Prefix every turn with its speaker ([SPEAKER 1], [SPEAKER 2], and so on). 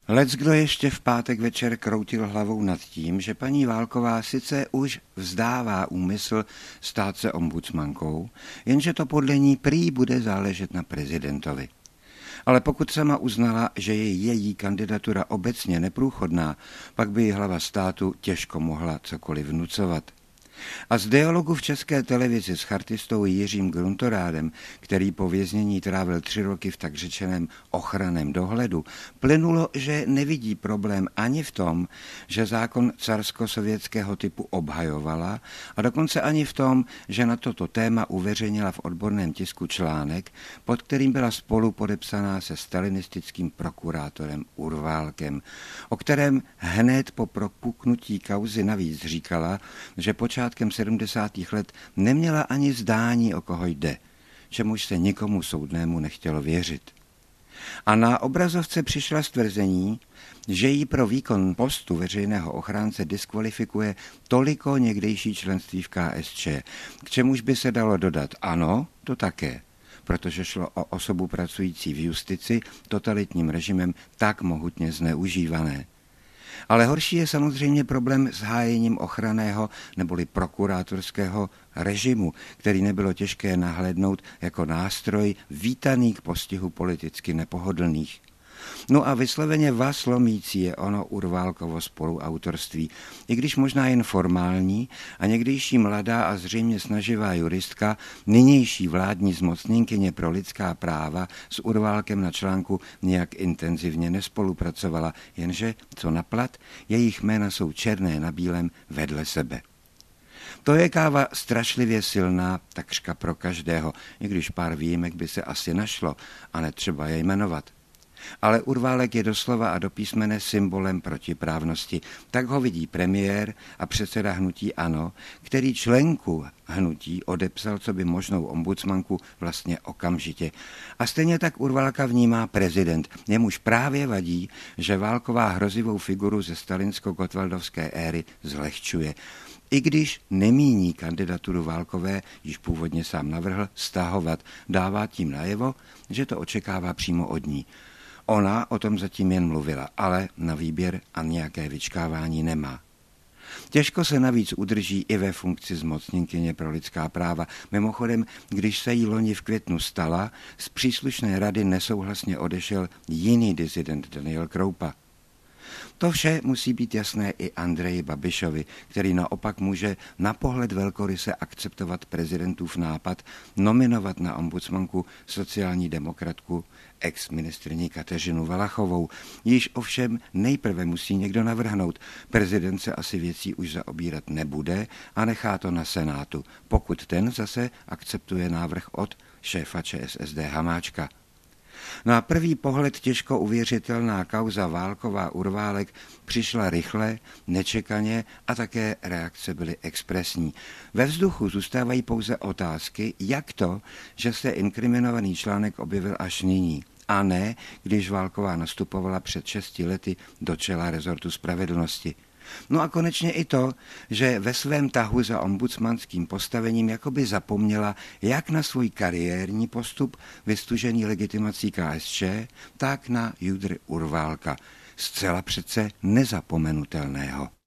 [SPEAKER 1] Leckdo ještě v pátek večer kroutil hlavou nad tím, že paní Válková sice už vzdává úmysl stát se ombudsmankou, jenže to podle ní prý bude záležet na prezidentovi. Ale pokud sama uznala, že je její kandidatura obecně neprůchodná, pak by jí hlava státu těžko mohla cokoliv vnucovat. A z dialogu v České televizi s chartistou Jiřím Gruntorádem, který po věznění trávil 3 roky v tak řečeném ochranném dohledu, plynulo, že nevidí problém ani v tom, že zákon carsko-sovětského typu obhajovala, a dokonce ani v tom, že na toto téma uveřejnila v odborném tisku článek, pod kterým byla spolu podepsaná se stalinistickým prokurátorem Urválkem, o kterém hned po propuknutí kauzy navíc říkala, že počátkem 70. let neměla ani zdání, o koho jde, čemuž se nikomu soudnému nechtělo věřit. A na obrazovce přišla s tvrzení, že jí pro výkon postu veřejného ochránce diskvalifikuje toliko někdejší členství v KSČ, k čemuž by se dalo dodat ano, to také, protože šlo o osobu pracující v justici totalitním režimem tak mohutně zneužívané. Ale horší je samozřejmě problém s hájením ochranného neboli prokurátorského režimu, který nebylo těžké nahlédnout jako nástroj vítaný k postihu politicky nepohodlných. No a vysloveně vás lomící je ono Urválkovo spoluautorství, i když možná jen formální, a někdejší mladá a zřejmě snaživá juristka, nynější vládní zmocněnkyně pro lidská práva s Urválkem na článku nějak intenzivně nespolupracovala, jenže, co naplat, jejich jména jsou černé na bílém vedle sebe. To je káva strašlivě silná, takřka pro každého, i když pár výjimek by se asi našlo a netřeba je jmenovat. Ale Urválek je doslova a do písmene symbolem protiprávnosti. Tak ho vidí premiér a předseda hnutí ANO, který členku hnutí odepsal coby možnou ombudsmanku vlastně okamžitě. A stejně tak Urválka vnímá prezident. Jemuž právě vadí, že Válková hrozivou figuru ze stalinsko-gottwaldovské éry zlehčuje. I když nemíní kandidaturu Válkové, již původně sám navrhl, stahovat, dává tím najevo, že to očekává přímo od ní. Ona o tom zatím jen mluvila, ale na výběr a nějaké vyčkávání nemá. Těžko se navíc udrží i ve funkci zmocněnkyně pro lidská práva. Mimochodem, když se jí loni v květnu stala, z příslušné rady nesouhlasně odešel jiný disident Daniel Kroupa. To vše musí být jasné i Andreji Babišovi, který naopak může na pohled velkoryse akceptovat prezidentův nápad nominovat na ombudsmanku sociální demokratku ex-ministryni Kateřinu Valachovou. Již ovšem nejprve musí někdo navrhnout. Prezident se asi věcí už zaobírat nebude a nechá to na Senátu, pokud ten zase akceptuje návrh od šéfa ČSSD Hamáčka. Na první pohled těžko uvěřitelná kauza Válková Urválek přišla rychle, nečekaně a také reakce byly expresní. Ve vzduchu zůstávají pouze otázky, jak to, že se inkriminovaný článek objevil až nyní, a ne, když Válková nastupovala před 6 lety do čela rezortu spravedlnosti. No a konečně i to, že ve svém tahu za ombudsmanským postavením jakoby zapomněla jak na svůj kariérní postup vystužený legitimací KSČ, tak na judr Urválka, zcela přece nezapomenutelného.